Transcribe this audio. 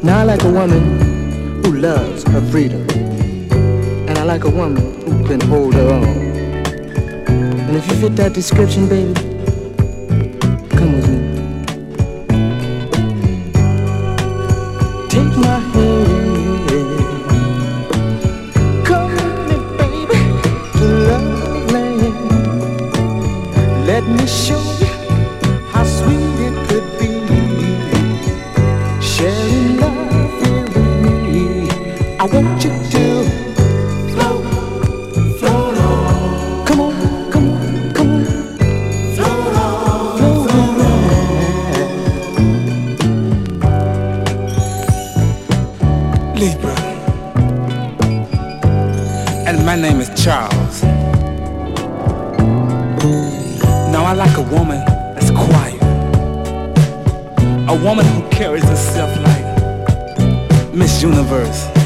Now I like a woman who loves her freedom, and I like a woman who can hold her own. And if you fit that description, baby, come with me. Take my hand, come with me, baby, to love land. Let me show you how sweet it could be, sharing love here with me. I want you to float, float on. Come on, come on, come on. Float on, float on. Libra. And my name is Charles. Now I like a woman that's quiet, a woman who carries herself like Miss Universe.